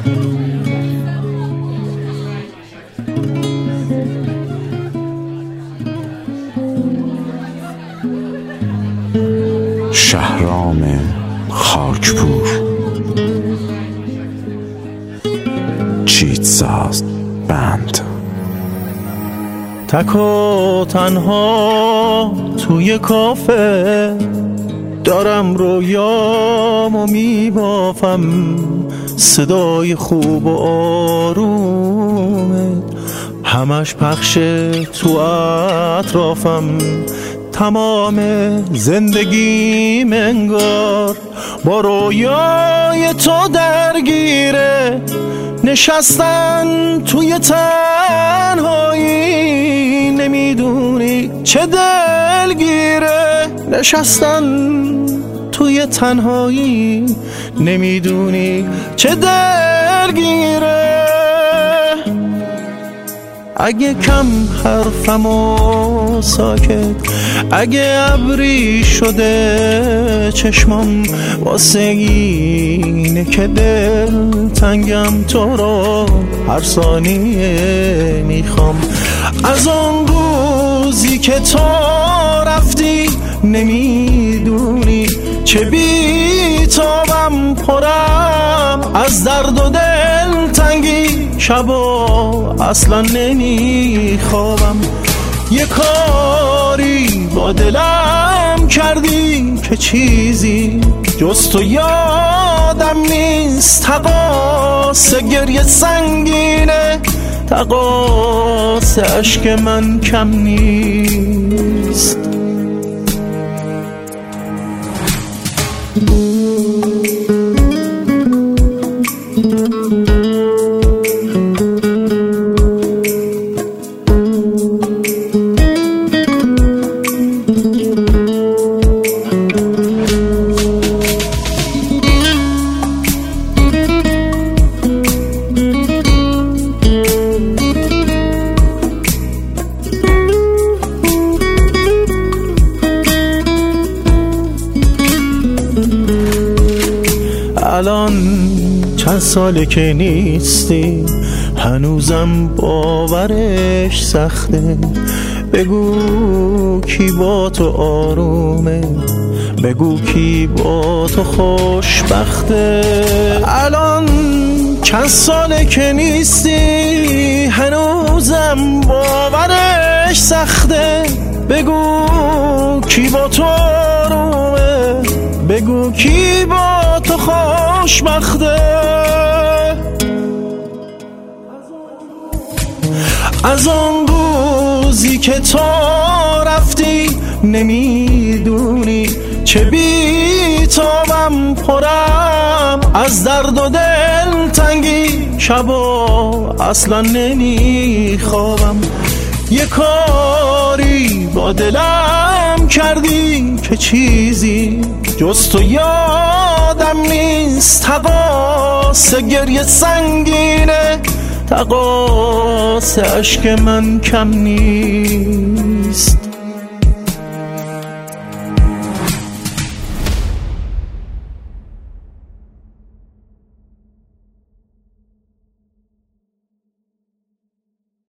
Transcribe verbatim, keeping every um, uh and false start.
شهرام خاکپور. چیتساز بند. تک و تنها توی کافه دارم رویامو میبافم، صدای خوب و آرومت همش پخشه تو اطرافم. تمام زندگیم انگار با رویای تو درگیره، نشستن توی تنهایی نمیدونی چه دلگیره. نشستن توی تنهایی نمیدونی چه دلگیره. اگه کم حرفمو ساکت، اگه ابری شده چشمام، واسه اینه که دل تنگم تو رو هر ثانیه میخوام. از اون روزی که تو رفتی نمیدونی چه بیتابم، پرم از درد و دل تنگی، شبا اصلا نمیخوابم. یه کاری با دلم کردی که چیزی جز تو یادم نیست. تقاص گریه سنگینه، تقاص عشق من کم نیست. الان چند ساله که نیستی، هنوزم باورش سخته. بگو کی با تو آرومه، بگو کی با تو خوشبخته. الان چند ساله که نیستی، هنوزم باورش سخته. بگو کی با تو آرومه، بگو کی با تو خوشبخته. از اون روزی که تو رفتی نمیدونی چه بیتابم، پرم از درد و دل تنگی، شبا اصلا نمیخوابم. یه کاری با دلم کردی که چیزی جز تو یادم نیست. تقاص گریه سنگینه، تقاص عشق من کم نیست.